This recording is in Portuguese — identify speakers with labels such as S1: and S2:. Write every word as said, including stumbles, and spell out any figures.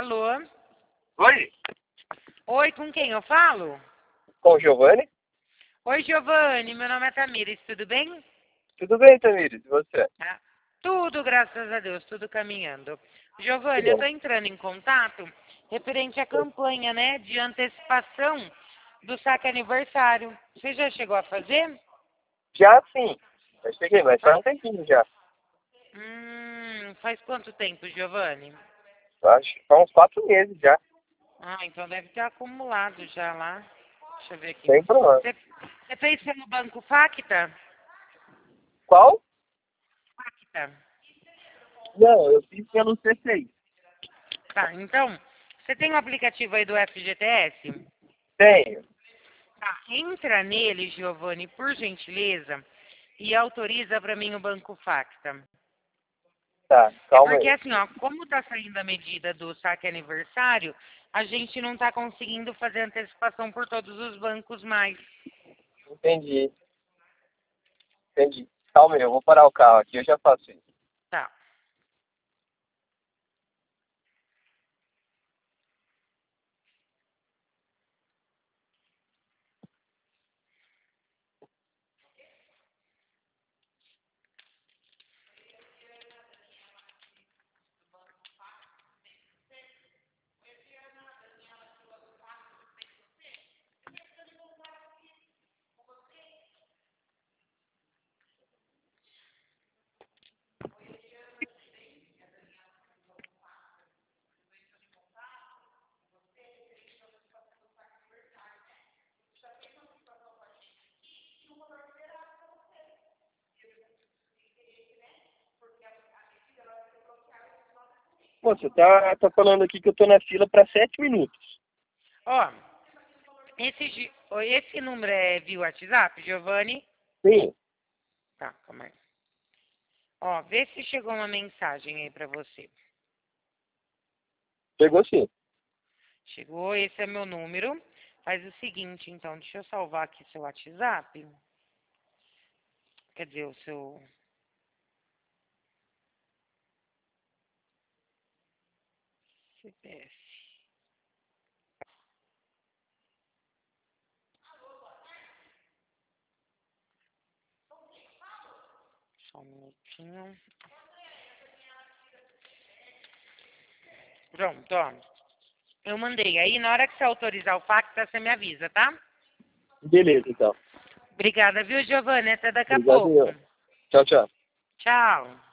S1: Alô?
S2: Oi?
S1: Oi, com quem eu falo?
S2: Com o Giovanni?
S1: Oi, Giovanni, meu nome é Tamires, tudo bem?
S2: Tudo bem, Tamires? E você?
S1: Ah, tudo, graças a Deus, tudo caminhando.
S2: Que
S1: Giovanni, eu
S2: bom.
S1: estou entrando em contato referente à campanha, né, de antecipação do saque aniversário. Você já chegou a fazer?
S2: Já sim. Já cheguei, mas faz
S1: Fa-
S2: um tempinho já.
S1: Hum, faz quanto tempo, Giovanni?
S2: Acho que faz uns quatro meses já.
S1: Ah, então deve ter acumulado já lá. Deixa eu ver aqui.
S2: Sem problema.
S1: Você, você fez pelo Banco Facta?
S2: Qual?
S1: Facta.
S2: Não, eu fiz pelo C seis.
S1: Tá, então, você tem o aplicativo aí do F G T S?
S2: Tenho.
S1: Tá, entra nele, Giovanni, por gentileza, e autoriza para mim o Banco Facta.
S2: Tá,
S1: É
S2: calma
S1: porque
S2: aí.
S1: assim, ó, como tá saindo a medida do saque aniversário, a gente não tá conseguindo fazer antecipação por todos os bancos mais.
S2: Entendi. Entendi. Calma aí, eu vou parar o carro aqui, eu já faço isso.
S1: Tá.
S2: Pô, você tá, tá falando aqui que eu tô na fila para sete minutos.
S1: Ó, esse, gi- ó, esse número é via WhatsApp, Giovanni?
S2: Sim.
S1: Tá, calma aí. Ó, vê se chegou uma mensagem aí pra você.
S2: Chegou sim.
S1: Chegou, esse é meu número. Faz o seguinte, então, deixa eu salvar aqui seu WhatsApp. Quer dizer, o seu C P F. Só um minutinho. Pronto, ó. Eu mandei. Aí, na hora que você autorizar o Facta, você me avisa, tá?
S2: Beleza, então.
S1: Obrigada, viu, Giovanni? Até daqui a
S2: Obrigado
S1: pouco.
S2: eu. Tchau, tchau.
S1: Tchau.